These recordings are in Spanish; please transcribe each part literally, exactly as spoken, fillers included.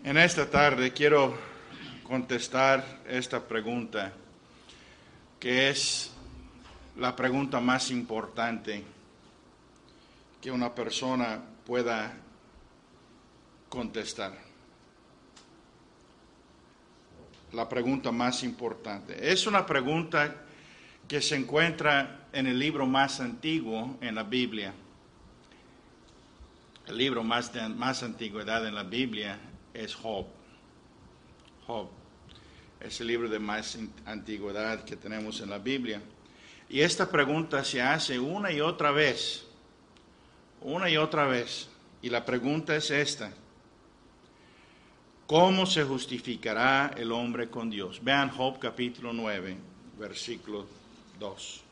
En esta tarde quiero contestar esta pregunta, que es la pregunta más importante que una persona pueda contestar. La pregunta más importante. Es una pregunta que se encuentra en el libro más antiguo en la Biblia. El libro más de más antigüedad en la Biblia es Job. Job es el libro de más antigüedad que tenemos en la Biblia. Y esta pregunta se hace una y otra vez, una y otra vez. Y la pregunta es esta: ¿cómo se justificará el hombre con Dios? Vean Job capítulo nueve, versículo dos.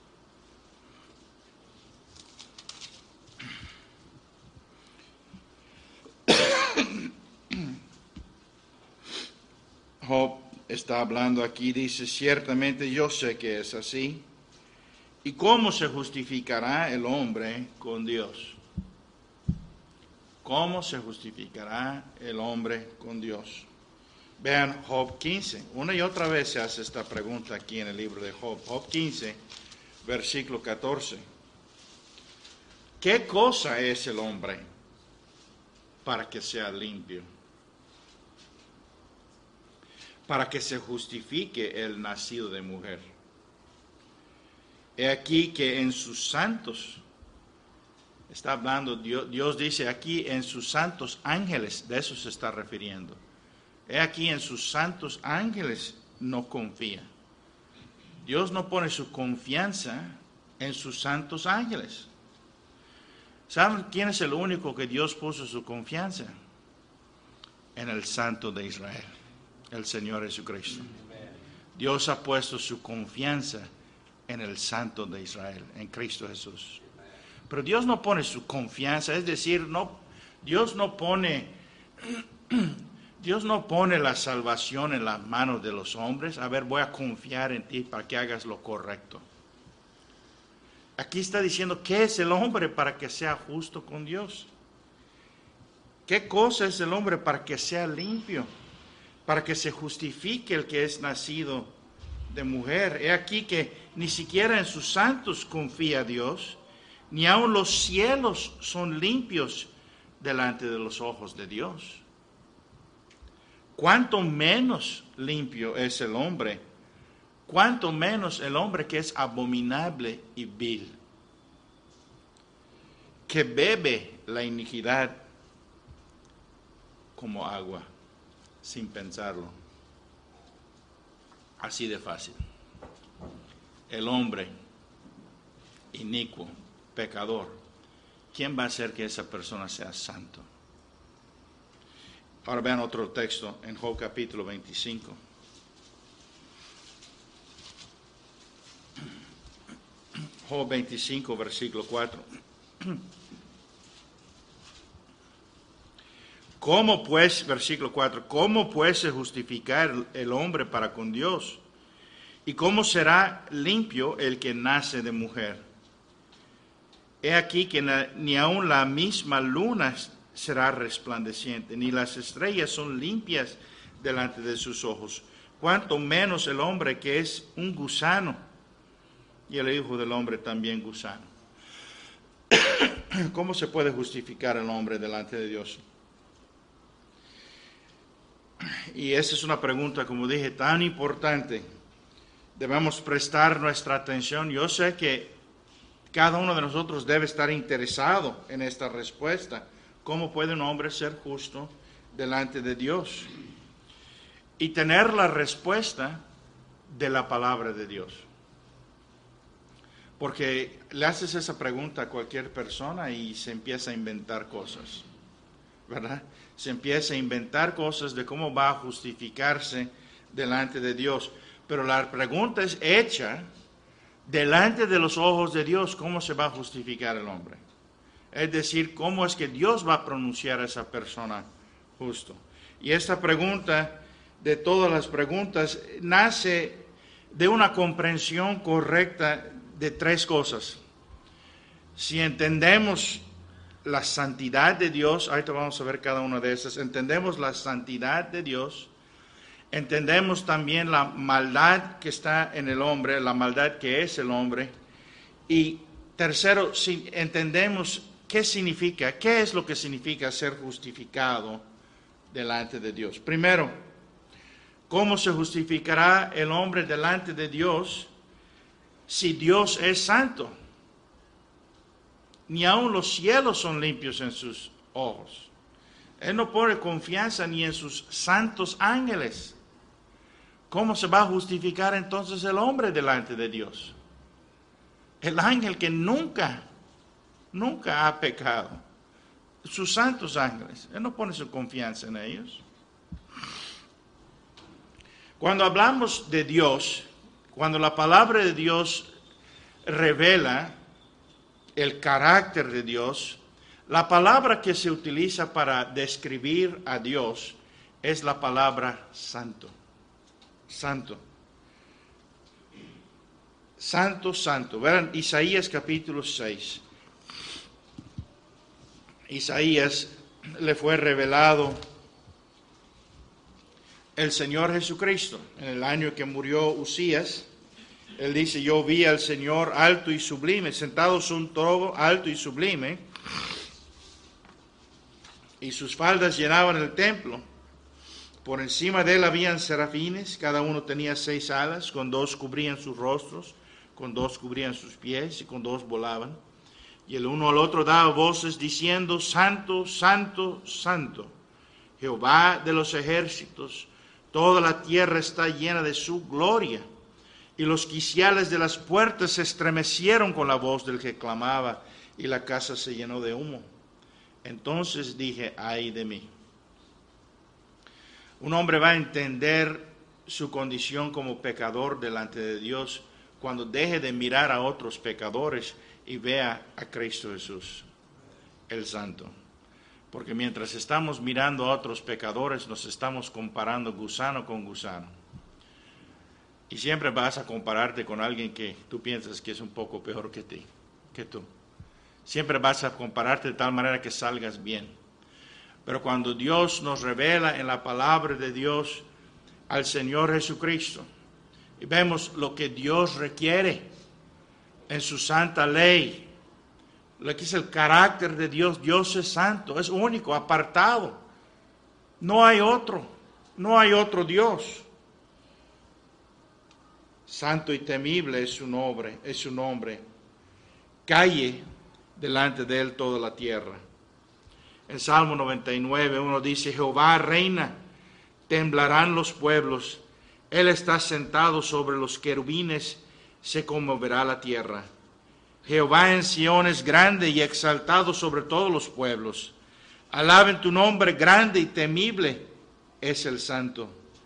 Job está hablando aquí, dice: ciertamente yo sé que es así. ¿Y cómo se justificará el hombre con Dios? ¿Cómo se justificará el hombre con Dios? Vean Job quince. Una y otra vez se hace esta pregunta aquí en el libro de Job. Job quince, versículo catorce. ¿Qué cosa es el hombre para que sea limpio? Para que se justifique el nacido de mujer. He aquí que en sus santos, está hablando, Dios, Dios dice aquí en sus santos ángeles, de eso se está refiriendo. He aquí en sus santos ángeles no confía. Dios no pone su confianza en sus santos ángeles. ¿Saben quién es el único que Dios puso su confianza? En el Santo de Israel, el Señor Jesucristo. Dios ha puesto su confianza en el Santo de Israel, en Cristo Jesús. Pero Dios no pone su confianza, es decir, no, Dios no pone, Dios no pone la salvación en las manos de los hombres. A ver, voy a confiar en ti para que hagas lo correcto. Aquí está diciendo, ¿qué es el hombre para que sea justo con Dios? ¿Qué cosa es el hombre para que sea limpio? Para que se justifique el que es nacido de mujer. He aquí que ni siquiera en sus santos confía Dios, ni aun los cielos son limpios delante de los ojos de Dios. Cuánto menos limpio es el hombre, cuánto menos el hombre que es abominable y vil, que bebe la iniquidad como agua, sin pensarlo. Así de fácil. El hombre inicuo, pecador, ¿quién va a hacer que esa persona sea santo? Ahora vean otro texto en Job capítulo veinticinco. Job veinticinco, versículo cuatro. ¿Cómo pues, versículo cuatro, cómo pues se justificar el hombre para con Dios? ¿Y cómo será limpio el que nace de mujer? He aquí que ni aun la misma luna será resplandeciente, ni las estrellas son limpias delante de sus ojos. Cuanto menos el hombre que es un gusano, y el Hijo del Hombre también gusano. ¿Cómo se puede justificar el hombre delante de Dios? Y esa es una pregunta, como dije, tan importante. Debemos prestar nuestra atención. Yo sé que cada uno de nosotros debe estar interesado en esta respuesta. ¿Cómo puede un hombre ser justo delante de Dios? Y tener la respuesta de la palabra de Dios. Porque le haces esa pregunta a cualquier persona y se empieza a inventar cosas, ¿verdad? Se empieza a inventar cosas de cómo va a justificarse delante de Dios. Pero la pregunta es hecha delante de los ojos de Dios. ¿Cómo se va a justificar el hombre? Es decir, ¿cómo es que Dios va a pronunciar a esa persona justo? Y esta pregunta, de todas las preguntas, nace de una comprensión correcta de tres cosas. Si entendemos la santidad de Dios. Ahorita vamos a ver cada una de esas. Entendemos la santidad de Dios. Entendemos también la maldad que está en el hombre, la maldad que es el hombre. Y tercero, si entendemos qué significa, qué es lo que significa ser justificado delante de Dios. Primero, ¿cómo se justificará el hombre delante de Dios si Dios es santo? Ni aun los cielos son limpios en sus ojos. Él no pone confianza ni en sus santos ángeles. ¿Cómo se va a justificar entonces el hombre delante de Dios? El ángel que nunca, nunca ha pecado. Sus santos ángeles. Él no pone su confianza en ellos. Cuando hablamos de Dios, cuando la palabra de Dios revela el carácter de Dios, la palabra que se utiliza para describir a Dios es la palabra santo. Santo. Santo, santo. Verán, Isaías capítulo seis. Isaías le fue revelado el Señor Jesucristo. En el año que murió Usías, él dice, yo vi al Señor alto y sublime, sentado sobre un trono alto y sublime, y sus faldas llenaban el templo. Por encima de él habían serafines, cada uno tenía seis alas, con dos cubrían sus rostros, con dos cubrían sus pies y con dos volaban. Y el uno al otro daba voces diciendo, Santo, Santo, Santo, Jehová de los ejércitos, toda la tierra está llena de su gloria. Y los quiciales de las puertas se estremecieron con la voz del que clamaba, y la casa se llenó de humo. Entonces dije, ay de mí. Un hombre va a entender su condición como pecador delante de Dios cuando deje de mirar a otros pecadores y vea a Cristo Jesús, el Santo. Porque mientras estamos mirando a otros pecadores, nos estamos comparando gusano con gusano. Y siempre vas a compararte con alguien que tú piensas que es un poco peor que ti, que tú. Siempre vas a compararte de tal manera que salgas bien. Pero cuando Dios nos revela en la palabra de Dios al Señor Jesucristo, y vemos lo que Dios requiere en su santa ley, lo que es el carácter de Dios. Dios es santo, es único, apartado. No hay otro, no hay otro Dios. Santo y temible es su nombre, es su nombre. Calle delante de él toda la tierra. En Salmo noventa y nueve uno dice, Jehová reina, temblarán los pueblos. Él está sentado sobre los querubines, se conmoverá la tierra. Jehová en Sión es grande y exaltado sobre todos los pueblos. Alaben tu nombre, grande y temible es el santo.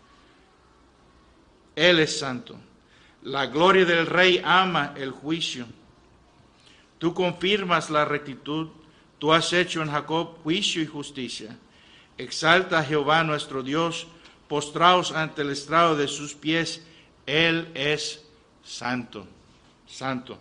Él es santo. La gloria del Rey ama el juicio. Tú confirmas la rectitud. Tú has hecho en Jacob juicio y justicia. Exalta a Jehová nuestro Dios, postraos ante el estrado de sus pies. Él es santo, santo.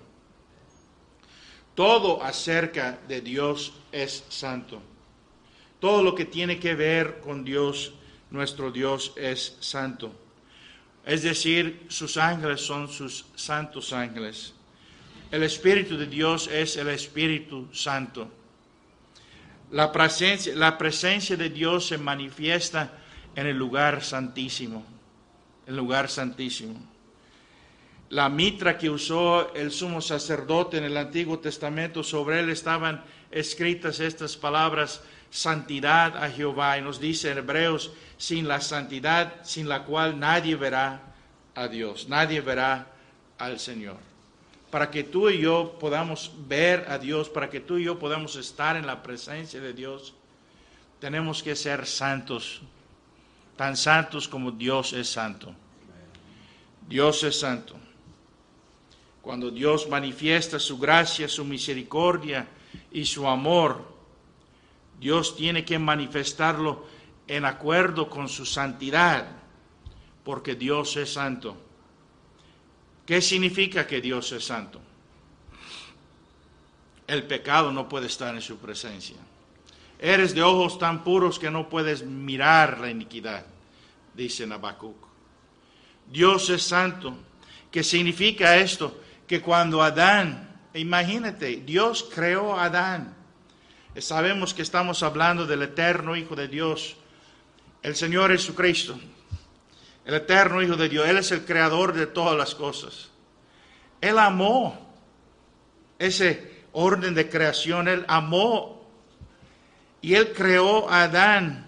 Todo acerca de Dios es santo. Todo lo que tiene que ver con Dios, nuestro Dios, es santo. Es decir, sus ángeles son sus santos ángeles. El Espíritu de Dios es el Espíritu Santo. La presencia, la presencia de Dios se manifiesta en el lugar santísimo, el lugar santísimo. La mitra que usó el sumo sacerdote en el Antiguo Testamento, sobre él estaban escritas estas palabras, santidad a Jehová. Y nos dice en Hebreos, sin la santidad, sin la cual nadie verá a Dios, nadie verá al Señor. Para que tú y yo podamos ver a Dios, para que tú y yo podamos estar en la presencia de Dios, tenemos que ser santos, tan santos como Dios es santo. Dios es santo. Cuando Dios manifiesta su gracia, su misericordia y su amor, Dios tiene que manifestarlo en acuerdo con su santidad, porque Dios es santo. ¿Qué significa que Dios es santo? el pecado no puede estar en su presencia. Eres de ojos tan puros que no puedes mirar la iniquidad, dice Habacuc. Dios es santo. ¿Qué significa esto? Que cuando Adán, imagínate, Dios creó a Adán. Sabemos que estamos hablando del eterno Hijo de Dios, el Señor Jesucristo, el eterno Hijo de Dios. Él es el creador de todas las cosas. Él amó ese orden de creación, Él amó y Él creó a Adán.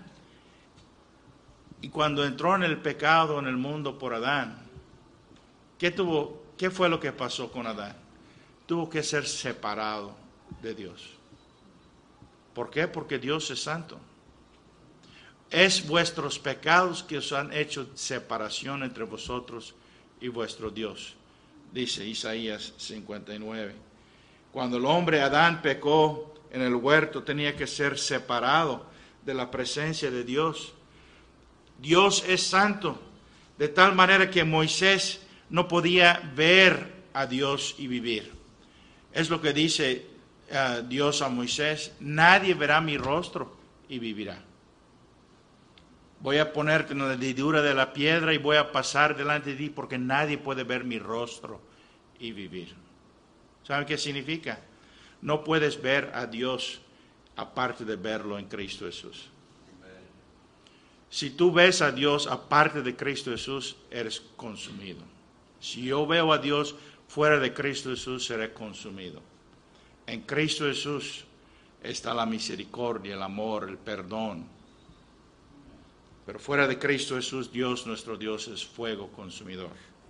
Y cuando entró en el pecado en el mundo por Adán, ¿qué tuvo, qué fue lo que pasó con Adán? Tuvo que ser separado de Dios. ¿Por qué? Porque Dios es santo. Es vuestros pecados que os han hecho separación entre vosotros y vuestro Dios, dice Isaías cincuenta y nueve. Cuando el hombre Adán pecó en el huerto, tenía que ser separado de la presencia de Dios. Dios es santo, de tal manera que Moisés no podía ver a Dios y vivir. Es lo que dice uh, Dios a Moisés: nadie verá mi rostro y vivirá. Voy a ponerte en la hendidura de la piedra y voy a pasar delante de ti, porque nadie puede ver mi rostro y vivir. ¿Saben qué significa? No puedes ver a Dios aparte de verlo en Cristo Jesús. Si tú ves a Dios aparte de Cristo Jesús, eres consumido. Si yo veo a Dios fuera de Cristo Jesús, seré consumido. En Cristo Jesús está la misericordia, el amor, el perdón. Pero fuera de Cristo Jesús, Dios, nuestro Dios, es fuego consumidor.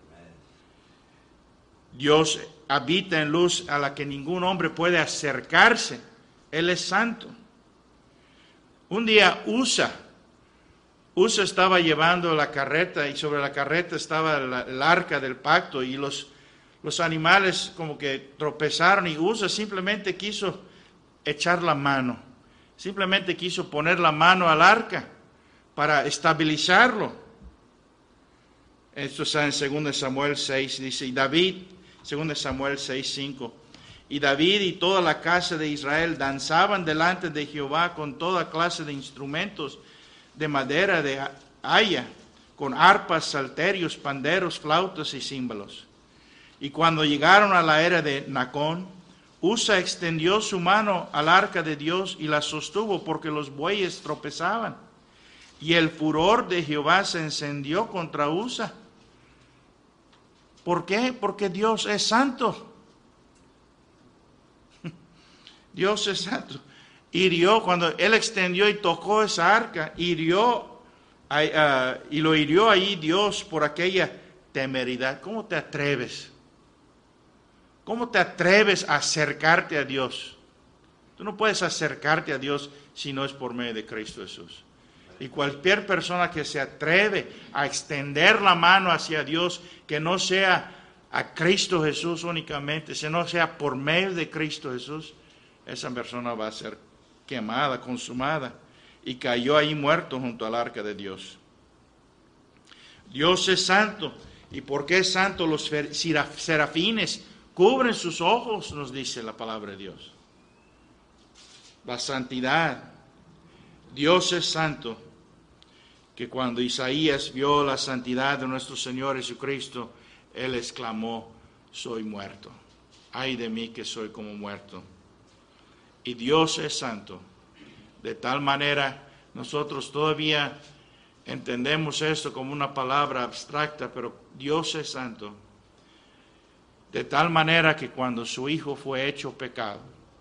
Dios habita en luz a la que ningún hombre puede acercarse. Él es santo. Un día Usa, Usa estaba llevando la carreta y sobre la carreta estaba la, el arca del pacto, y los, los animales como que tropezaron, y Usa simplemente quiso echar la mano. Simplemente quiso poner la mano al arca para estabilizarlo. Esto está en dos Samuel seis, dice, y David, dos Samuel seis, cinco, y David y toda la casa de Israel danzaban delante de Jehová con toda clase de instrumentos de madera de haya, con arpas, salterios, panderos, flautas y címbalos. Y cuando llegaron a la era de Nacón, Usa extendió su mano al arca de Dios y la sostuvo, porque los bueyes tropezaban. Y el furor de Jehová se encendió contra Usa. ¿Por qué? Porque Dios es santo. Dios es santo. Hirió, cuando él extendió y tocó esa arca, hirió, uh, y lo hirió ahí Dios por aquella temeridad. ¿Cómo te atreves? ¿Cómo te atreves a acercarte a Dios? Tú no puedes acercarte a Dios si no es por medio de Cristo Jesús. Y cualquier persona que se atreve a extender la mano hacia Dios, que no sea a Cristo Jesús únicamente, sino sea por medio de Cristo Jesús, esa persona va a ser quemada, consumada, y cayó ahí muerto junto al arca de Dios. Dios es santo. ¿Y por qué es santo? Los serafines cubren sus ojos, nos dice la palabra de Dios. La santidad. Dios es santo, que cuando Isaías vio la santidad de nuestro Señor Jesucristo, él exclamó: soy muerto. Ay de mí que soy como muerto. Y Dios es santo. De tal manera, nosotros todavía entendemos esto como una palabra abstracta, pero Dios es santo. De tal manera que cuando su Hijo fue hecho pecado,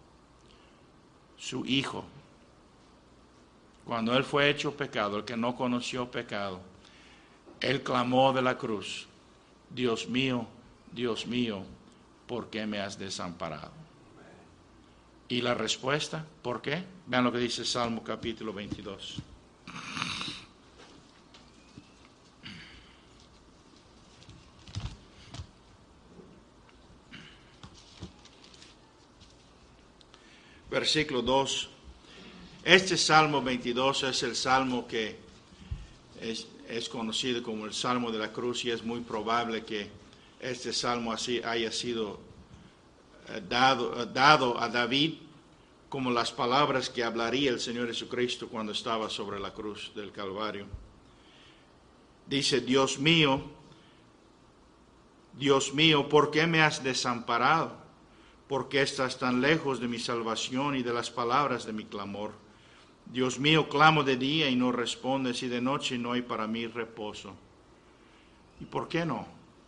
su Hijo, cuando Él fue hecho pecado, el que no conoció pecado, Él clamó de la cruz: Dios mío, Dios mío, ¿por qué me has desamparado? Y la respuesta, ¿por qué? Vean lo que dice Salmo capítulo veintidós. Versículo dos. Este Salmo veintidós es el salmo que es, es conocido como el Salmo de la Cruz, y es muy probable que este salmo así haya sido eh, dado, dado a David como las palabras que hablaría el Señor Jesucristo cuando estaba sobre la cruz del Calvario. Dice, Dios mío, Dios mío, ¿por qué me has desamparado? ¿Por qué estás tan lejos de mi salvación y de las palabras de mi clamor? Dios mío, clamo de día y no respondes, y de noche no hay para mí reposo. ¿Y por qué no?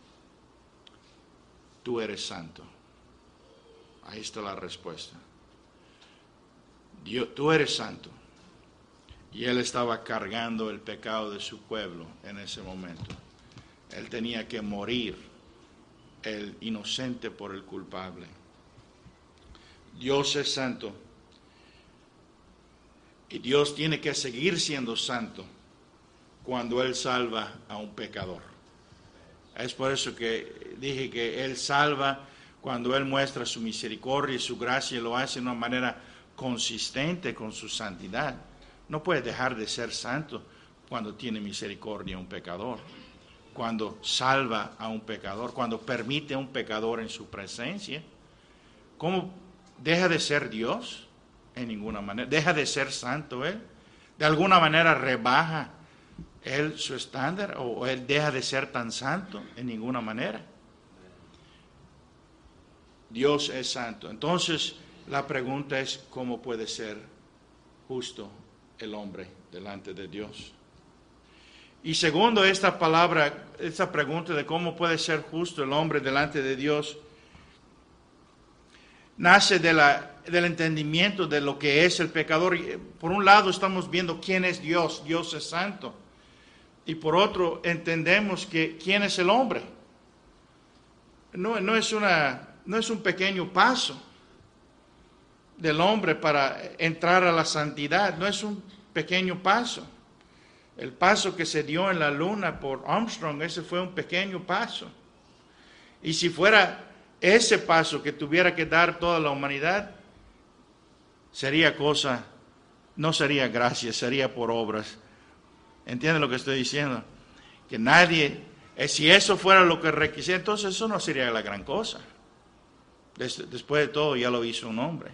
Tú eres santo. Ahí está la respuesta. Dios, tú eres santo. Y él estaba cargando el pecado de su pueblo en ese momento. Él tenía que morir, el inocente por el culpable. Dios es santo. Y Dios tiene que seguir siendo santo cuando Él salva a un pecador. Es por eso que dije que Él salva cuando Él muestra su misericordia y su gracia, y lo hace de una manera consistente con su santidad. No puede dejar de ser santo cuando tiene misericordia a un pecador, cuando salva a un pecador, cuando permite a un pecador en su presencia. ¿Cómo deja de ser Dios? En ninguna manera. ¿Deja de ser santo Él? ¿De alguna manera rebaja Él su estándar? ¿O Él deja de ser tan santo? En ninguna manera. Dios es santo. Entonces, la pregunta es, ¿cómo puede ser justo el hombre delante de Dios? Y segundo, esta palabra, esta pregunta de cómo puede ser justo el hombre delante de Dios, nace de la, del entendimiento de lo que es el pecador. Por un lado estamos viendo quién es Dios, Dios es santo. Y por otro entendemos que quién es el hombre. No, no, es una, no es un pequeño paso del hombre para entrar a la santidad, no es un pequeño paso. El paso que se dio en la luna por Armstrong, ese fue un pequeño paso. Y si fuera ese paso que tuviera que dar toda la humanidad, sería cosa, no sería gracia, sería por obras. ¿Entienden lo que estoy diciendo? Que nadie, eh, si eso fuera lo que requisiera, entonces eso no sería la gran cosa. Des, después de todo ya lo hizo un hombre.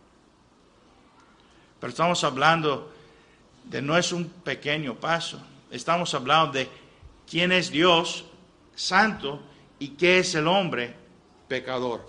Pero estamos hablando de no es un pequeño paso. Estamos hablando de quién es Dios santo y qué es el hombre pecador.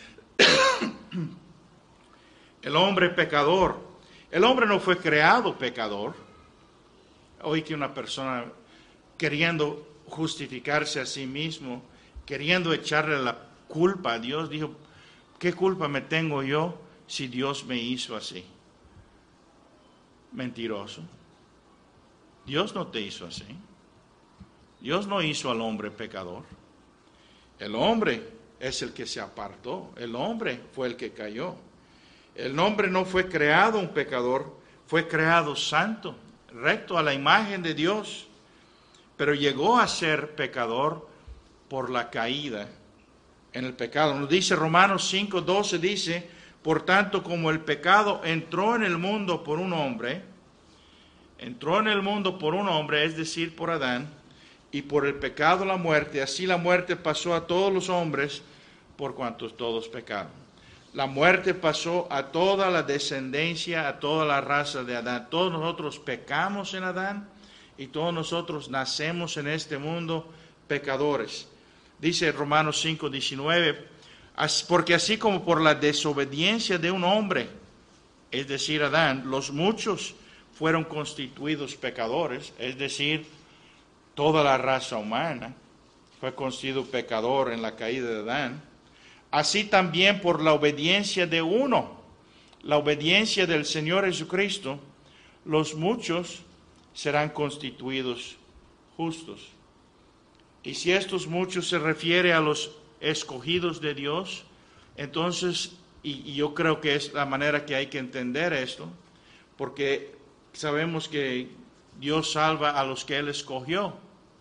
El hombre pecador. El hombre no fue creado pecador. Oí que una persona queriendo justificarse a sí mismo, queriendo echarle la culpa a Dios, dijo, ¿qué culpa me tengo yo si Dios me hizo así? Mentiroso. Dios no te hizo así. Dios no hizo al hombre pecador. El hombre es el que se apartó. El hombre fue el que cayó. El hombre no fue creado un pecador, fue creado santo, recto a la imagen de Dios, pero llegó a ser pecador por la caída en el pecado. Nos dice Romanos cinco doce, dice, por tanto, como el pecado entró en el mundo por un hombre, entró en el mundo por un hombre, es decir, por Adán, y por el pecado la muerte, así la muerte pasó a todos los hombres, por cuantos todos pecaron. La muerte pasó a toda la descendencia, a toda la raza de Adán. Todos nosotros pecamos en Adán y todos nosotros nacemos en este mundo pecadores. Dice Romanos cinco diecinueve, porque así como por la desobediencia de un hombre, es decir, Adán, los muchos fueron constituidos pecadores, es decir, toda la raza humana fue constituido pecador en la caída de Adán. Así también por la obediencia de uno, la obediencia del Señor Jesucristo, los muchos serán constituidos justos. Y si estos muchos se refiere a los escogidos de Dios, entonces, y, y yo creo que es la manera que hay que entender esto, porque sabemos que Dios salva a los que Él escogió.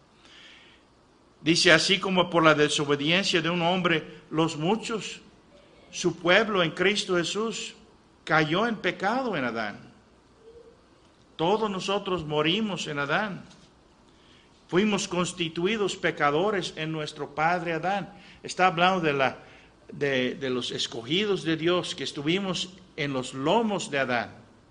Dice, así como por la desobediencia de un hombre, los muchos, su pueblo en Cristo Jesús, cayó en pecado en Adán. Todos nosotros morimos en Adán. Fuimos constituidos pecadores en nuestro padre Adán. Está hablando de la de, de los escogidos de Dios, que estuvimos en los lomos de Adán,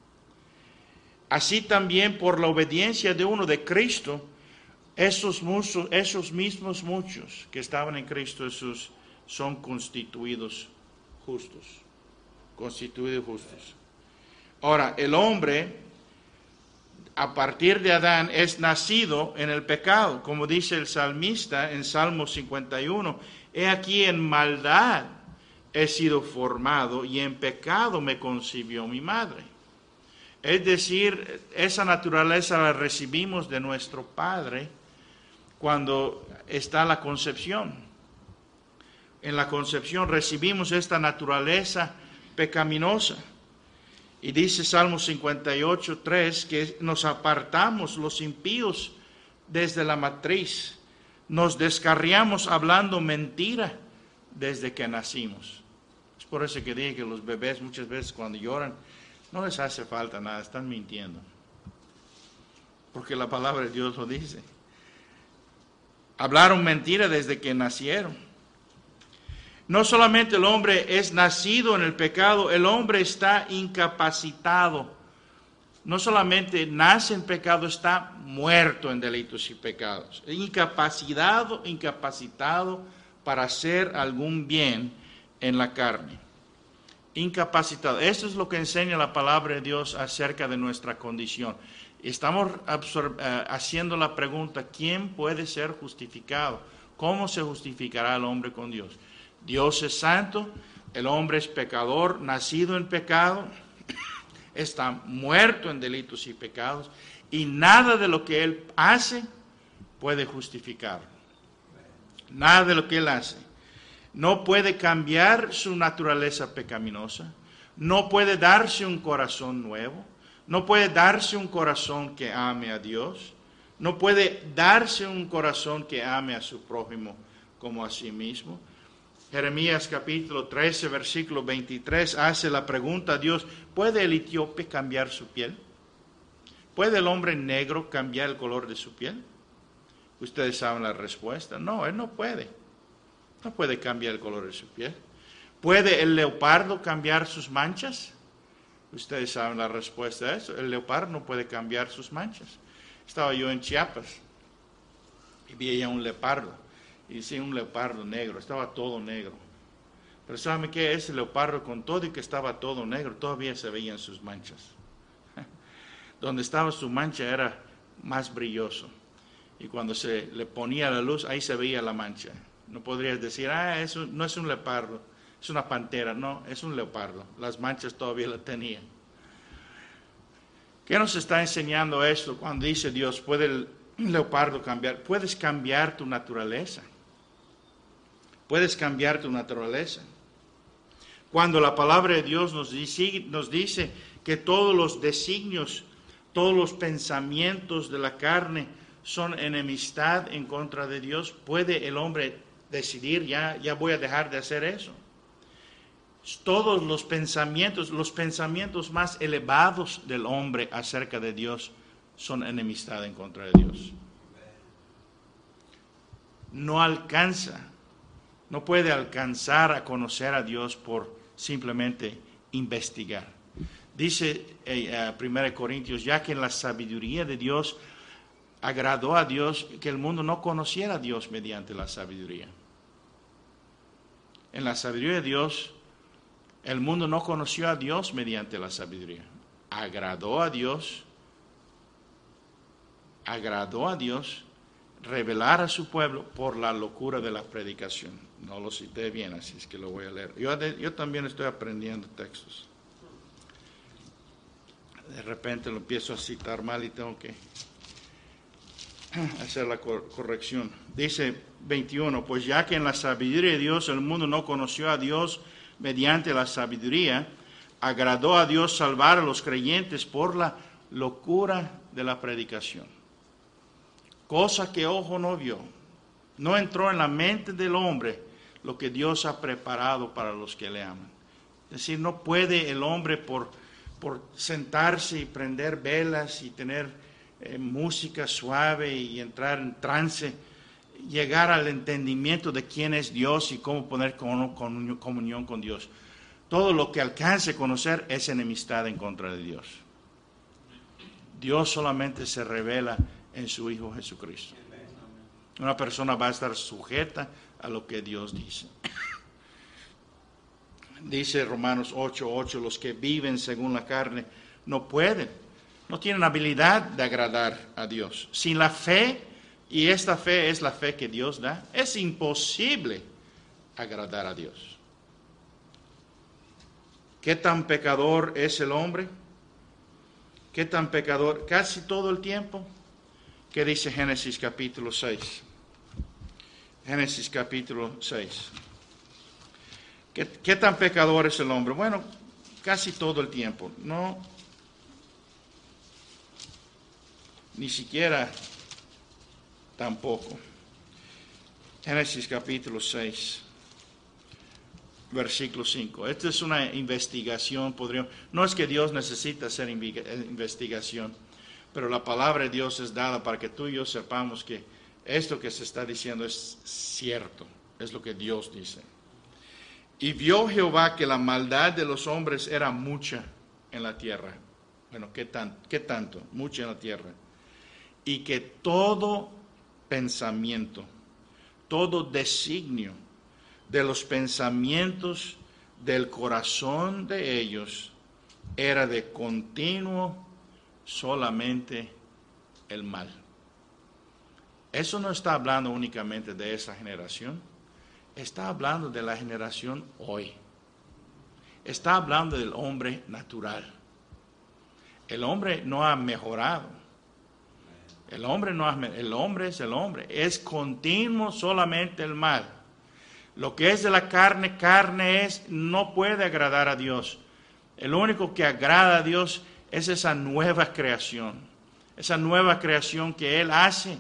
así también por la obediencia de uno, de Cristo, esos, muchos, esos mismos muchos que estaban en Cristo Jesús son constituidos justos, constituidos justos. Ahora, el hombre, a partir de Adán, es nacido en el pecado, como dice el salmista en Salmo cincuenta y uno, he aquí en maldad he sido formado y en pecado me concibió mi madre. Es decir, esa naturaleza la recibimos de nuestro Padre cuando está la concepción. En la concepción recibimos esta naturaleza pecaminosa. Y dice Salmo cincuenta y ocho, tres, que nos apartamos los impíos desde la matriz. Nos descarriamos hablando mentira desde que nacimos. Es por eso que dije que los bebés muchas veces cuando lloran no les hace falta nada, están mintiendo. Porque la palabra de Dios lo dice. Hablaron mentira desde que nacieron. No solamente el hombre es nacido en el pecado, el hombre está incapacitado. No solamente nace en pecado, está muerto en delitos y pecados. Incapacitado, incapacitado para hacer algún bien en la carne. Incapacitado. Esto es lo que enseña la palabra de Dios acerca de nuestra condición. Estamos absorb- uh, haciendo la pregunta, ¿quién puede ser justificado? ¿Cómo se justificará el hombre con Dios? Dios es santo, el hombre es pecador, nacido en pecado, está muerto en delitos y pecados, y nada de lo que él hace puede justificarlo. Nada de lo que él hace. No puede cambiar su naturaleza pecaminosa, no puede darse un corazón nuevo, no puede darse un corazón que ame a Dios, no puede darse un corazón que ame a su prójimo como a sí mismo. Jeremías capítulo trece, versículo veintitrés, hace la pregunta a Dios, ¿puede el etíope cambiar su piel? ¿Puede el hombre negro cambiar el color de su piel? Ustedes saben la respuesta. No, él no puede. No puede cambiar el color de su piel. ¿Puede el leopardo cambiar sus manchas? Ustedes saben la respuesta a eso. El leopardo no puede cambiar sus manchas. Estaba yo en Chiapas y vi allá un leopardo. Y decía un leopardo negro, estaba todo negro. Pero ¿saben qué? Ese leopardo, con todo y que estaba todo negro, todavía se veían sus manchas. Donde estaba su mancha era más brilloso. Y cuando se le ponía la luz, ahí se veía la mancha. No podrías decir, ah, eso no es un leopardo, es una pantera. No, es un leopardo. Las manchas todavía la tenían. ¿Qué nos está enseñando esto cuando dice Dios, puede el leopardo cambiar? Puedes cambiar tu naturaleza. Puedes cambiar tu naturaleza. Cuando la palabra de Dios nos dice, nos dice que todos los designios, todos los pensamientos de la carne son enemistad en contra de Dios, ¿puede el hombre decidir, ya, ya voy a dejar de hacer eso? Todos los pensamientos, los pensamientos más elevados del hombre acerca de Dios son enemistad en contra de Dios. No alcanza, no puede alcanzar a conocer a Dios por simplemente investigar. Dice eh, uh, primera Corintios, ya que en la sabiduría de Dios agradó a Dios que el mundo no conociera a Dios mediante la sabiduría. En la sabiduría de Dios, el mundo no conoció a Dios mediante la sabiduría. Agradó a Dios, agradó a Dios revelar a su pueblo por la locura de la predicación. No lo cité bien, así es que lo voy a leer. Yo, yo también estoy aprendiendo textos. De repente lo empiezo a citar mal y tengo que hacer la corrección. Dice veintiuno, pues ya que en la sabiduría de Dios el mundo no conoció a Dios mediante la sabiduría, agradó a Dios salvar a los creyentes por la locura de la predicación. Cosa que ojo no vio, no entró en la mente del hombre lo que Dios ha preparado para los que le aman. Es decir, no puede el hombre por, por sentarse y prender velas y tener eh, música suave y entrar en trance llegar al entendimiento de quién es Dios y cómo poner comunión con Dios. Todo lo que alcance a conocer es enemistad en contra de Dios. Dios solamente se revela en su Hijo Jesucristo. Una persona va a estar sujeta a lo que Dios dice. Dice Romanos ocho ocho, los que viven según la carne no pueden, no tienen habilidad de agradar a Dios. Sin la fe, y esta fe es la fe que Dios da, es imposible agradar a Dios. ¿Qué tan pecador es el hombre? ¿Qué tan pecador? Casi todo el tiempo. ¿Qué dice Génesis capítulo seis? Génesis capítulo seis. ¿Qué, ¿Qué tan pecador es el hombre? Bueno, casi todo el tiempo. No, ni siquiera tampoco. Génesis capítulo seis, versículo cinco. Esta es una investigación. Podríamos, no es que Dios necesita hacer investigación, pero la palabra de Dios es dada para que tú y yo sepamos que esto que se está diciendo es cierto, es lo que Dios dice. Y vio Jehová que la maldad de los hombres era mucha en la tierra. Bueno, ¿qué, tan, qué tanto? Mucha en la tierra. Y que todo pensamiento, todo designio de los pensamientos del corazón de ellos era de continuo solamente el mal. Eso no está hablando únicamente de esa generación. Está hablando de la generación hoy. Está hablando del hombre natural. El hombre no ha mejorado. El hombre no ha, el hombre es el hombre. Es continuo solamente el mal. Lo que es de la carne, carne es, no puede agradar a Dios. El único que agrada a Dios es esa nueva creación. Esa nueva creación que Él hace.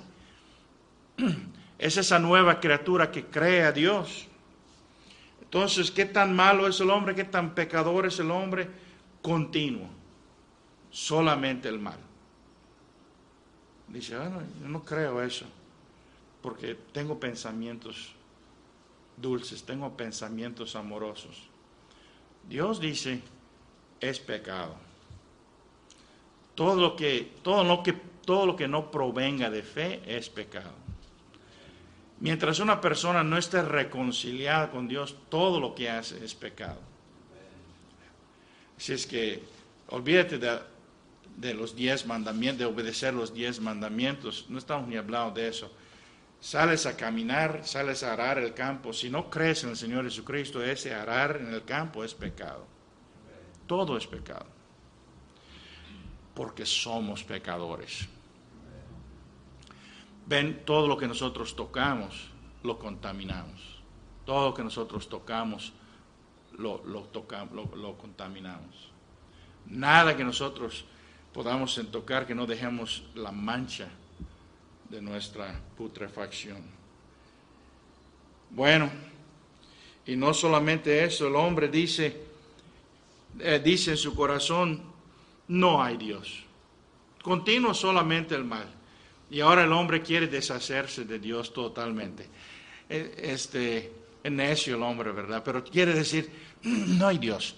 Es esa nueva criatura que cree a Dios. Entonces, ¿qué tan malo es el hombre? ¿Qué tan pecador es el hombre? Continuo. Solamente el mal. Dice, bueno, yo no creo eso. Porque tengo pensamientos dulces, tengo pensamientos amorosos. Dios dice, es pecado. Todo lo que, todo lo que, todo lo que no provenga de fe es pecado. Mientras una persona no esté reconciliada con Dios, todo lo que hace es pecado. Así es que olvídate de, de los diez mandamientos, de obedecer los diez mandamientos. No estamos ni hablando de eso. Sales a caminar, sales a arar el campo. Si no crees en el Señor Jesucristo, ese arar en el campo es pecado. Todo es pecado. Porque somos pecadores. Ven, todo lo que nosotros tocamos, lo contaminamos. Todo lo que nosotros tocamos, lo, lo, tocamos, lo, lo contaminamos. Nada que nosotros podamos tocar que no dejemos la mancha de nuestra putrefacción. Bueno, y no solamente eso, el hombre dice, eh, dice en su corazón, no hay Dios. Continuo solamente el mal. Y ahora el hombre quiere deshacerse de Dios totalmente. Este, es necio el hombre, ¿verdad? Pero quiere decir, no hay Dios.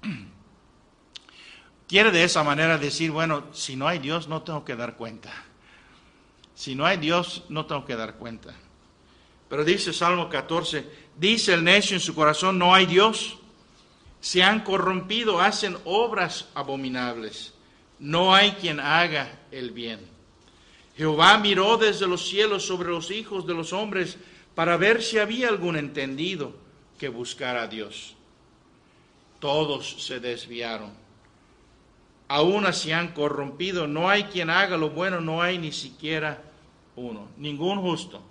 Quiere de esa manera decir, bueno, si no hay Dios, no tengo que dar cuenta. Si no hay Dios, no tengo que dar cuenta. Pero dice Salmo catorce, dice el necio en su corazón, no hay Dios. Se han corrompido, hacen obras abominables. No hay quien haga el bien. Jehová miró desde los cielos sobre los hijos de los hombres para ver si había algún entendido que buscara a Dios. Todos se desviaron. Aún se han corrompido. No hay quien haga lo bueno, no hay ni siquiera uno. Ningún justo.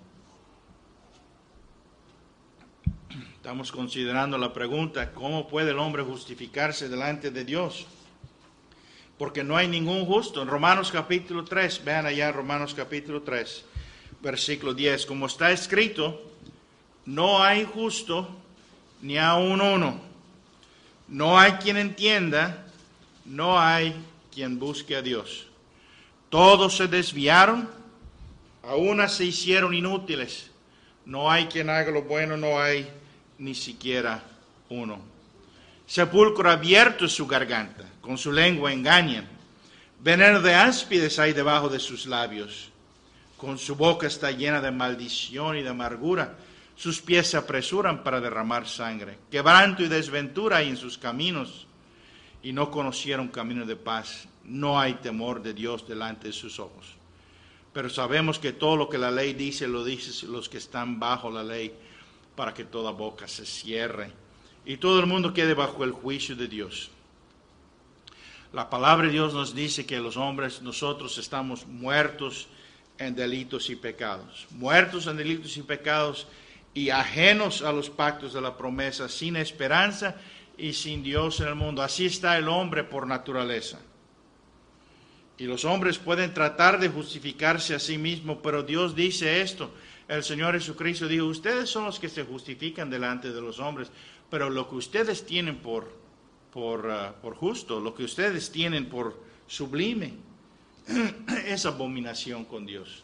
Estamos considerando la pregunta, ¿cómo puede el hombre justificarse delante de Dios? Porque no hay ningún justo. En Romanos capítulo tres, vean allá Romanos capítulo tres, versículo diez. Como está escrito, no hay justo ni aun uno. No hay quien entienda, no hay quien busque a Dios. Todos se desviaron, a una se hicieron inútiles. No hay quien haga lo bueno, no hay ni siquiera uno. Sepulcro abierto es su garganta, con su lengua engañan. Veneno de áspides hay debajo de sus labios. Con su boca está llena de maldición y de amargura. Sus pies se apresuran para derramar sangre. Quebranto y desventura hay en sus caminos. Y no conocieron camino de paz. No hay temor de Dios delante de sus ojos. Pero sabemos que todo lo que la ley dice, lo dicen los que están bajo la ley, para que toda boca se cierre y todo el mundo quede bajo el juicio de Dios. La palabra de Dios nos dice que los hombres, nosotros estamos muertos en delitos y pecados. Muertos en delitos y pecados y ajenos a los pactos de la promesa, sin esperanza y sin Dios en el mundo. Así está el hombre por naturaleza. Y los hombres pueden tratar de justificarse a sí mismos, pero Dios dice esto. El Señor Jesucristo dijo, ustedes son los que se justifican delante de los hombres, pero lo que ustedes tienen por, por, uh, por justo, lo que ustedes tienen por sublime, es abominación con Dios.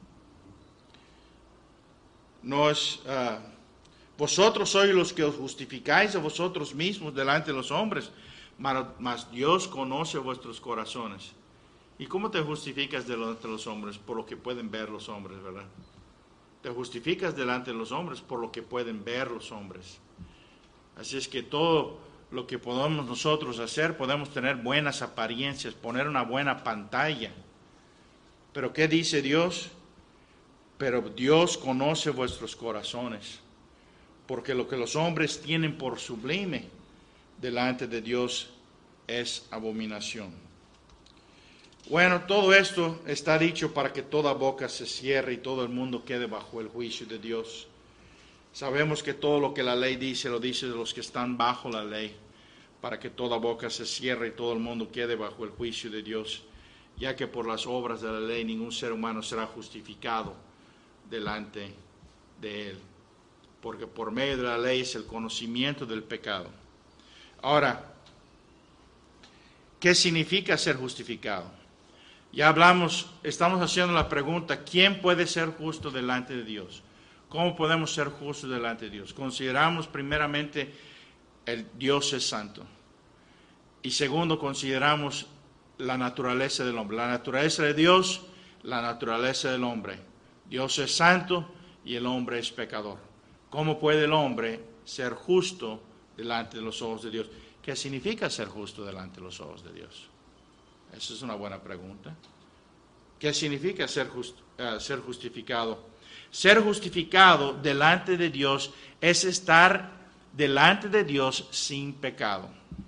No es, uh, vosotros sois los que os justificáis a vosotros mismos delante de los hombres, mas Dios conoce vuestros corazones. ¿Y cómo te justificas delante de los hombres? Por lo que pueden ver los hombres, ¿verdad? Te justificas delante de los hombres por lo que pueden ver los hombres. Así es que todo lo que podemos nosotros hacer, podemos tener buenas apariencias, poner una buena pantalla. Pero ¿qué dice Dios? Pero Dios conoce vuestros corazones, porque lo que los hombres tienen por sublime delante de Dios es abominación. Bueno, todo esto está dicho para que toda boca se cierre y todo el mundo quede bajo el juicio de Dios. Sabemos que todo lo que la ley dice, lo dice de los que están bajo la ley, para que toda boca se cierre y todo el mundo quede bajo el juicio de Dios, ya que por las obras de la ley ningún ser humano será justificado delante de él, porque por medio de la ley es el conocimiento del pecado. Ahora, ¿qué significa ser justificado? Ya hablamos, estamos haciendo la pregunta, ¿quién puede ser justo delante de Dios? ¿Cómo podemos ser justos delante de Dios? Consideramos primeramente el Dios es santo. Y segundo, consideramos la naturaleza del hombre. La naturaleza de Dios, la naturaleza del hombre. Dios es santo y el hombre es pecador. ¿Cómo puede el hombre ser justo delante de los ojos de Dios? ¿Qué significa ser justo delante de los ojos de Dios? Esa es una buena pregunta. ¿Qué significa ser, just, uh, ser justificado? Ser justificado delante de Dios es estar delante de Dios sin pecado.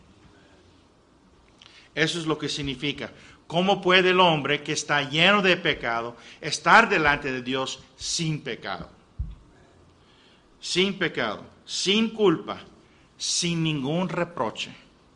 Eso es lo que significa. ¿Cómo puede el hombre que está lleno de pecado estar delante de Dios sin pecado? Sin pecado, sin culpa, sin ningún reproche.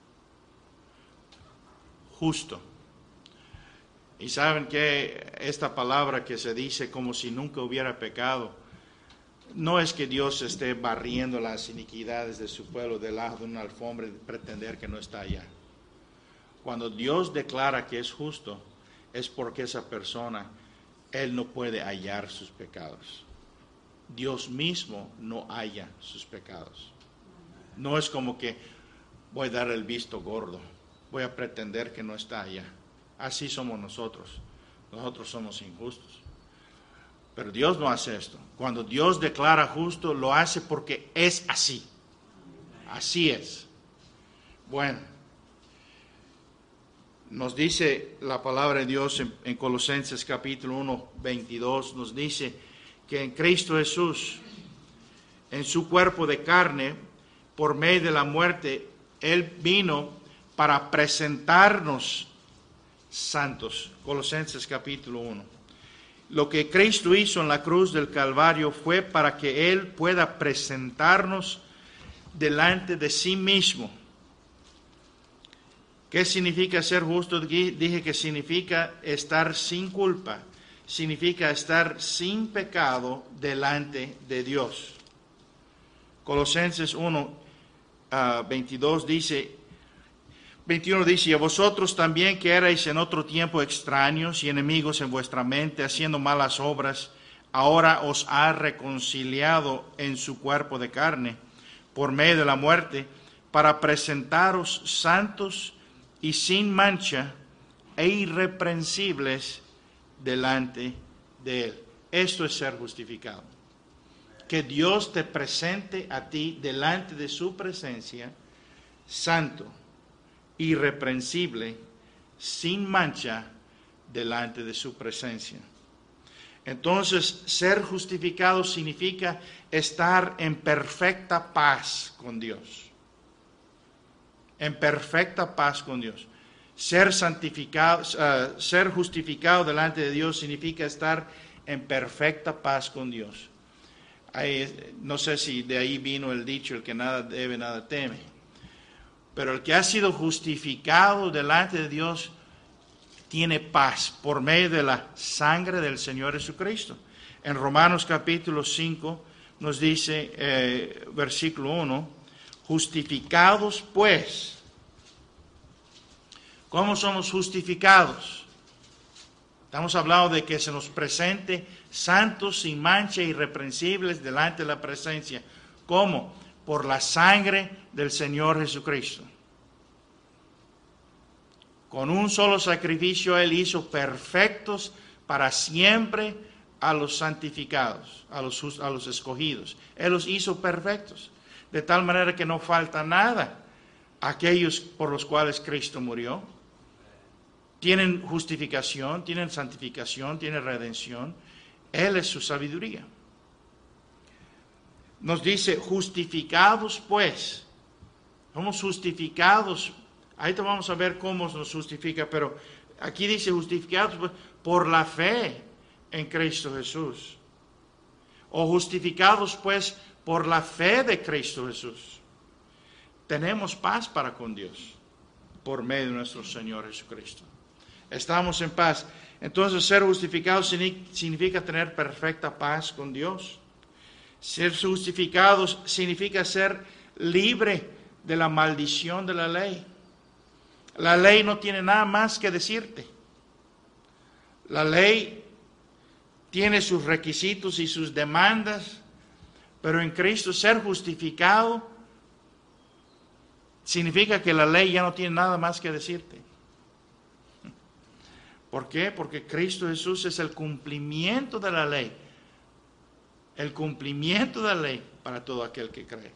Justo. Y saben que esta palabra que se dice como si nunca hubiera pecado, no es que Dios esté barriendo las iniquidades de su pueblo debajo de una alfombra y pretender que no está allá. Cuando Dios declara que es justo, es porque esa persona, él no puede hallar sus pecados. Dios mismo no halla sus pecados. No es como que voy a dar el visto gordo, voy a pretender que no está allá. Así somos nosotros. Nosotros somos injustos. Pero Dios no hace esto. Cuando Dios declara justo, lo hace porque es así. Así es. Bueno, nos dice la palabra de Dios en, en Colosenses capítulo uno, veintidós, nos dice que en Cristo Jesús, en su cuerpo de carne, por medio de la muerte, Él vino para presentarnos santos. Colosenses capítulo uno. Lo que Cristo hizo en la cruz del Calvario fue para que Él pueda presentarnos delante de sí mismo. ¿Qué significa ser justo? Dije que significa estar sin culpa, significa estar sin pecado delante de Dios. Colosenses uno, uh, veintidós dice, veintiuno dice, y a vosotros también que erais en otro tiempo extraños y enemigos en vuestra mente, haciendo malas obras, ahora os ha reconciliado en su cuerpo de carne por medio de la muerte, para presentaros santos y sin mancha e irreprensibles delante de Él. Esto es ser justificado. Que Dios te presente a ti delante de su presencia, santo, irreprensible, sin mancha, delante de su presencia. Entonces, ser justificado significa estar en perfecta paz con Dios. En perfecta paz con Dios. Ser santificado, uh, ser justificado delante de Dios significa estar en perfecta paz con Dios. Hay, no sé si de ahí vino el dicho, el que nada debe, nada teme. Pero el que ha sido justificado delante de Dios tiene paz por medio de la sangre del Señor Jesucristo. En Romanos capítulo cinco nos dice, eh, versículo uno, justificados pues. ¿Cómo somos justificados? Estamos hablando de que se nos presente santos, sin mancha, irreprensibles delante de la presencia. ¿Cómo? Por la sangre del Señor Jesucristo. Con un solo sacrificio Él hizo perfectos para siempre a los santificados, a los, a los escogidos. Él los hizo perfectos, de tal manera que no falta nada a aquellos por los cuales Cristo murió. Tienen justificación, tienen santificación, tienen redención. Él es su sabiduría. Nos dice, justificados pues. Somos justificados. Ahí te vamos a ver cómo nos justifica, pero aquí dice justificados pues, por la fe en Cristo Jesús. O justificados pues por la fe de Cristo Jesús. Tenemos paz para con Dios por medio de nuestro Señor Jesucristo. Estamos en paz. Entonces ser justificados significa tener perfecta paz con Dios. Ser justificados significa ser libre de la maldición de la ley. La ley no tiene nada más que decirte. La ley tiene sus requisitos y sus demandas, pero en Cristo ser justificado significa que la ley ya no tiene nada más que decirte. ¿Por qué? Porque Cristo Jesús es el cumplimiento de la ley. El cumplimiento de la ley para todo aquel que cree.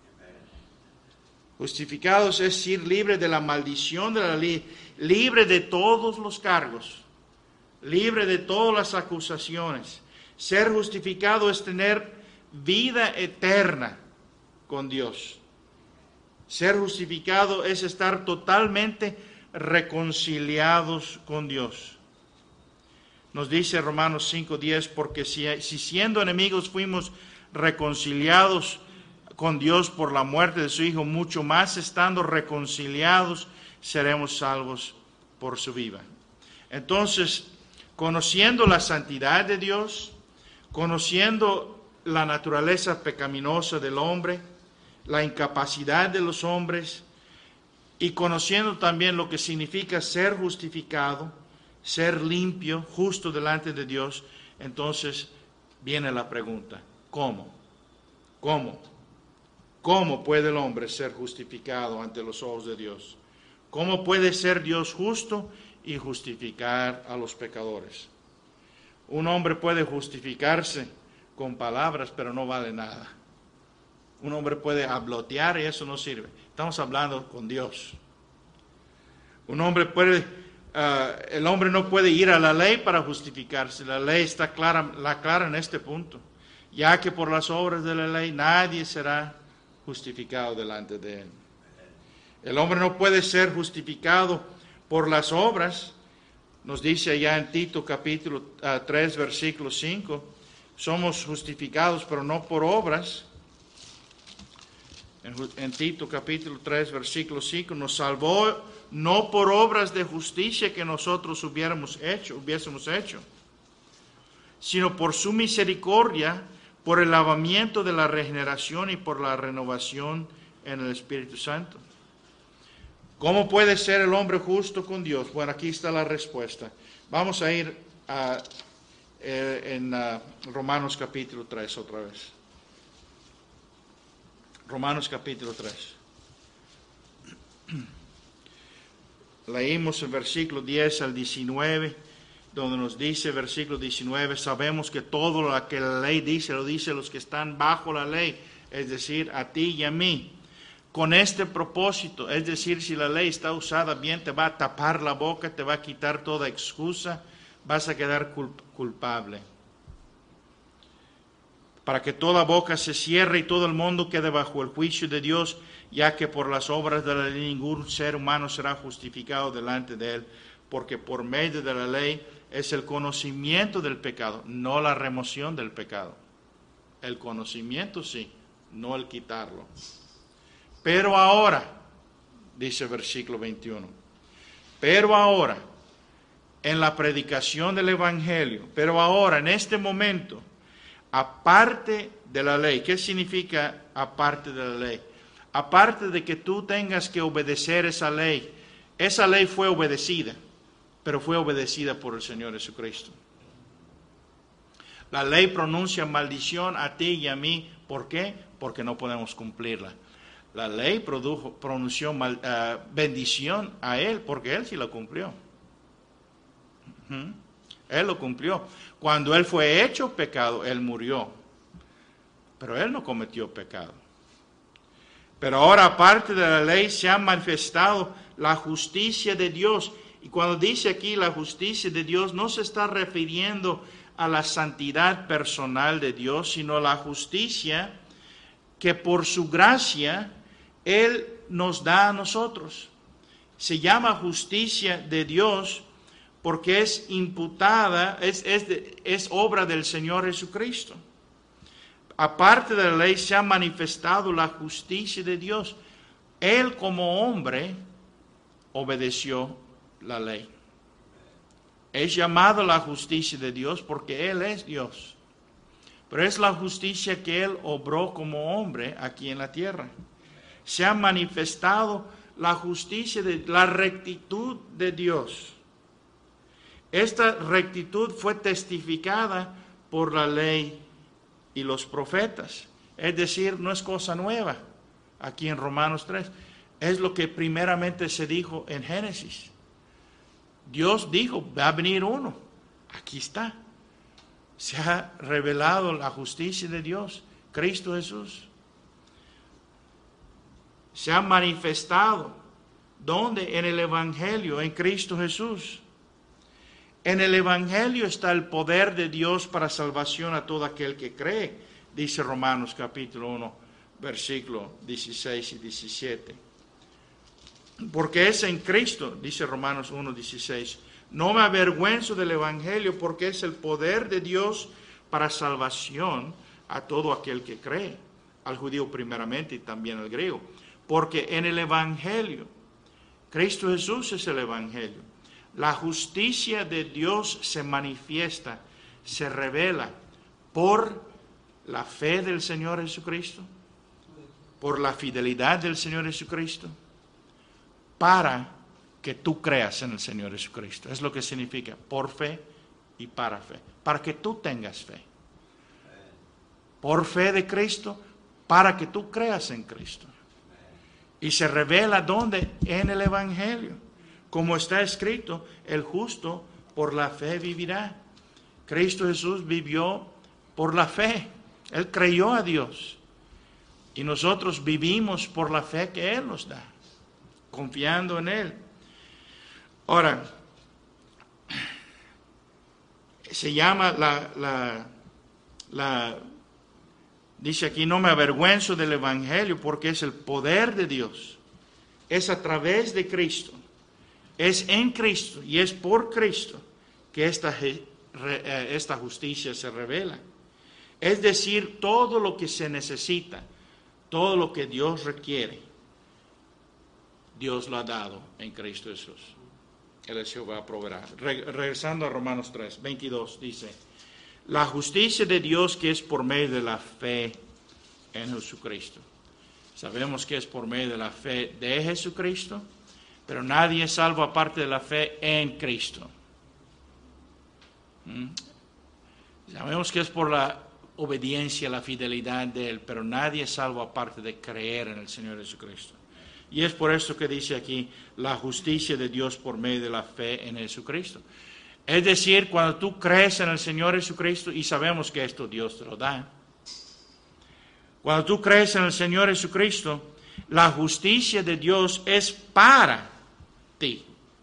Justificados es ser libre de la maldición de la ley, libre de todos los cargos, libre de todas las acusaciones. Ser justificado es tener vida eterna con Dios. Ser justificado es estar totalmente reconciliados con Dios. Nos dice Romanos cinco diez, porque si, si siendo enemigos fuimos reconciliados con Dios por la muerte de su Hijo, mucho más estando reconciliados seremos salvos por su vida. Entonces, conociendo la santidad de Dios, conociendo la naturaleza pecaminosa del hombre, la incapacidad de los hombres, y conociendo también lo que significa ser justificado, ser limpio, justo delante de Dios, entonces viene la pregunta, ¿cómo? ¿Cómo? ¿Cómo puede el hombre ser justificado ante los ojos de Dios? ¿Cómo puede ser Dios justo y justificar a los pecadores? Un hombre puede justificarse con palabras, pero no vale nada. Un hombre puede hablotear y eso no sirve. Estamos hablando con Dios. Un hombre puede, uh, el hombre no puede ir a la ley para justificarse. La ley está clara, la clara en este punto. Ya que por las obras de la ley nadie será justificado delante de él. El hombre no puede ser justificado por las obras. Nos dice allá en Tito capítulo uh, tres, versículo cinco, somos justificados, pero no por obras. En, en Tito capítulo tres, versículo cinco, nos salvó no por obras de justicia que nosotros hubiéramos hecho, hubiésemos hecho, sino por su misericordia, por el lavamiento de la regeneración y por la renovación en el Espíritu Santo. ¿Cómo puede ser el hombre justo con Dios? Bueno, aquí está la respuesta. Vamos a ir a eh, en uh, Romanos capítulo tres otra vez. Romanos capítulo tres. Leímos el versículo diez al diecinueve, donde nos dice, versículo diecinueve, sabemos que todo lo que la ley dice, lo dice a los que están bajo la ley, es decir, a ti y a mí. Con este propósito, es decir, si la ley está usada bien, te va a tapar la boca, te va a quitar toda excusa, vas a quedar culp- culpable. Para que toda boca se cierre y todo el mundo quede bajo el juicio de Dios, ya que por las obras de la ley ningún ser humano será justificado delante de él, porque por medio de la ley es el conocimiento del pecado, no la remoción del pecado. El conocimiento sí, no el quitarlo. Pero ahora, dice el versículo veintiuno, pero ahora, en la predicación del Evangelio, pero ahora, en este momento, aparte de la ley, ¿qué significa aparte de la ley? Aparte de que tú tengas que obedecer esa ley, esa ley fue obedecida, pero fue obedecida por el Señor Jesucristo. La ley pronuncia maldición a ti y a mí, ¿por qué? Porque no podemos cumplirla. La ley produjo, pronunció mal, uh, bendición a él, porque él sí la cumplió. Uh-huh. Él lo cumplió. Cuando él fue hecho pecado, él murió. Pero él no cometió pecado. Pero ahora, aparte de la ley, se ha manifestado la justicia de Dios. Y cuando dice aquí la justicia de Dios, no se está refiriendo a la santidad personal de Dios, sino a la justicia que por su gracia Él nos da a nosotros. Se llama justicia de Dios porque es imputada, es, es, de, es obra del Señor Jesucristo. Aparte de la ley se ha manifestado la justicia de Dios. Él como hombre obedeció la ley. Es llamado la justicia de Dios porque Él es Dios. Pero es la justicia que Él obró como hombre aquí en la tierra. Se ha manifestado la justicia, de la rectitud de Dios. Esta rectitud fue testificada por la ley y los profetas. Es decir, no es cosa nueva aquí en Romanos tres. Es lo que primeramente se dijo en Génesis. Dios dijo, va a venir uno. Aquí está. Se ha revelado la justicia de Dios, Cristo Jesús. Se ha manifestado. ¿Dónde? En el Evangelio, en Cristo Jesús. En el Evangelio está el poder de Dios para salvación a todo aquel que cree, dice Romanos capítulo uno, versículo dieciséis y diecisiete. Porque es en Cristo, dice Romanos uno, dieciséis, no me avergüenzo del Evangelio porque es el poder de Dios para salvación a todo aquel que cree, al judío primeramente y también al griego. Porque en el Evangelio, Cristo Jesús es el Evangelio. La justicia de Dios se manifiesta, se revela por la fe del Señor Jesucristo, por la fidelidad del Señor Jesucristo, para que tú creas en el Señor Jesucristo. Es lo que significa por fe y para fe. Para que tú tengas fe. Por fe de Cristo, para que tú creas en Cristo. Y se revela ¿dónde? En el Evangelio. Como está escrito, el justo por la fe vivirá. Cristo Jesús vivió por la fe. Él creyó a Dios. Y nosotros vivimos por la fe que Él nos da, confiando en Él. Ahora, se llama la, la, la, dice aquí, no me avergüenzo del Evangelio porque es el poder de Dios. Es a través de Cristo. Es en Cristo y es por Cristo que esta, esta justicia se revela. Es decir, todo lo que se necesita, todo lo que Dios requiere, Dios lo ha dado en Cristo Jesús. Él es Jehová proveerá. Regresando a Romanos tres, veintidós, dice, la justicia de Dios que es por medio de la fe en Jesucristo. Sabemos que es por medio de la fe de Jesucristo, pero nadie es salvo aparte de la fe en Cristo. ¿Mm? Sabemos que es por la obediencia, la fidelidad de Él, pero nadie es salvo aparte de creer en el Señor Jesucristo. Y es por eso que dice aquí, la justicia de Dios por medio de la fe en Jesucristo. Es decir, cuando tú crees en el Señor Jesucristo, y sabemos que esto Dios te lo da, cuando tú crees en el Señor Jesucristo, la justicia de Dios es para ti.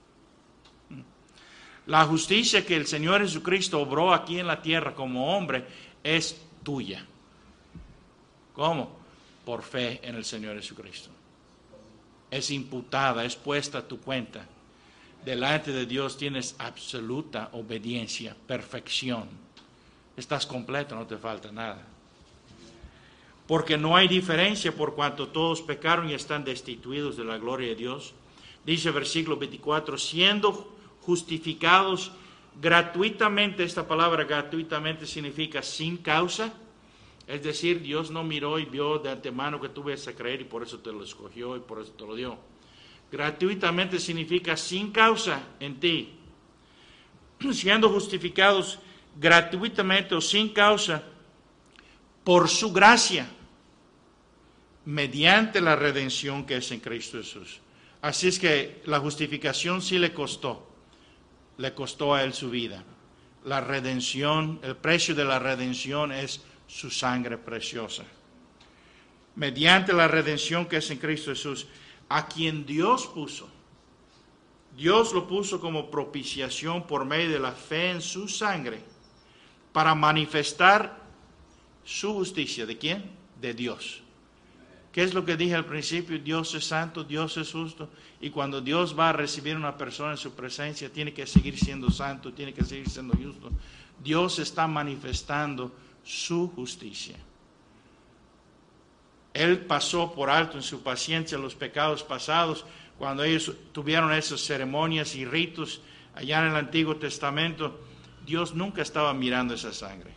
La justicia que el Señor Jesucristo obró aquí en la tierra como hombre es tuya. ¿Cómo? Por fe en el Señor Jesucristo. Es imputada, es puesta a tu cuenta. Delante de Dios tienes absoluta obediencia, perfección. Estás completo, no te falta nada. Porque no hay diferencia por cuanto todos pecaron y están destituidos de la gloria de Dios. Dice versículo veinticuatro, siendo justificados gratuitamente. Esta palabra gratuitamente significa sin causa. Es decir, Dios no miró y vio de antemano que tú ibas a creer y por eso te lo escogió y por eso te lo dio. Gratuitamente significa sin causa en ti. Siendo justificados gratuitamente o sin causa por su gracia, mediante la redención que es en Cristo Jesús. Así es que la justificación sí le costó, le costó a Él su vida. La redención, el precio de la redención es su sangre preciosa. Mediante la redención que es en Cristo Jesús, a quien Dios puso. Dios lo puso como propiciación por medio de la fe en su sangre, para manifestar su justicia. ¿De quién? De Dios. ¿Qué es lo que dije al principio? Dios es santo, Dios es justo. Y cuando Dios va a recibir a una persona en su presencia, tiene que seguir siendo santo, tiene que seguir siendo justo. Dios está manifestando su justicia. Él pasó por alto en su paciencia los pecados pasados, cuando ellos tuvieron esas ceremonias y ritos allá en el Antiguo Testamento. Dios nunca estaba mirando esa sangre.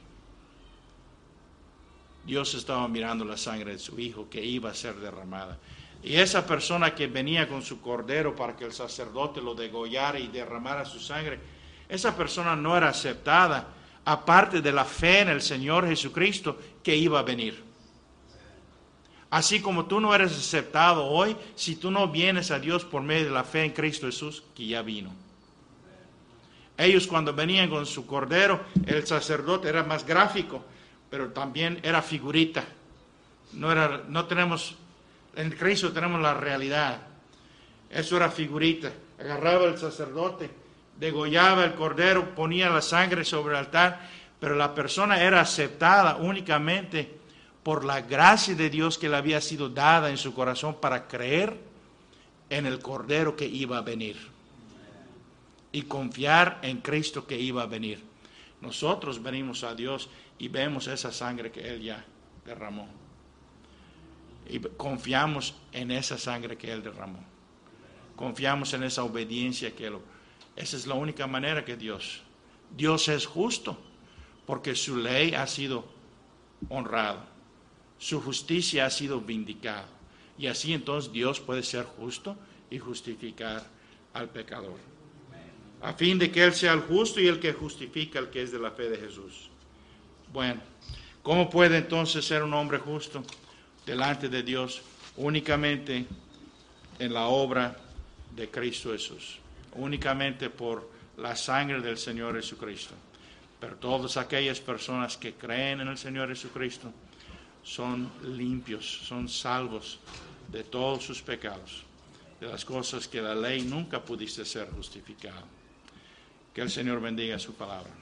Dios estaba mirando la sangre de su Hijo que iba a ser derramada. Y esa persona que venía con su cordero para que el sacerdote lo degollara y derramara su sangre, esa persona no era aceptada, aparte de la fe en el Señor Jesucristo que iba a venir. Así como tú no eres aceptado hoy, si tú no vienes a Dios por medio de la fe en Cristo Jesús, que ya vino. Ellos cuando venían con su cordero, el sacerdote era más gráfico, pero también era figurita. No era, no tenemos, en Cristo tenemos la realidad. Eso era figurita. Agarraba el sacerdote, degollaba el cordero, ponía la sangre sobre el altar, pero la persona era aceptada únicamente por la gracia de Dios que le había sido dada en su corazón para creer en el cordero que iba a venir y confiar en Cristo que iba a venir. Nosotros venimos a Dios y vemos esa sangre que Él ya derramó. Y confiamos en esa sangre que Él derramó. Confiamos en esa obediencia que Él... Esa es la única manera que Dios... Dios es justo porque su ley ha sido honrada. Su justicia ha sido vindicada. Y así entonces Dios puede ser justo y justificar al pecador. A fin de que Él sea el justo y el que justifica al que es de la fe de Jesús. Bueno, ¿cómo puede entonces ser un hombre justo delante de Dios? Únicamente en la obra de Cristo Jesús. Únicamente por la sangre del Señor Jesucristo. Pero todas aquellas personas que creen en el Señor Jesucristo son limpios, son salvos de todos sus pecados, de las cosas que la ley nunca pudiste ser justificado. Que el Señor bendiga su palabra.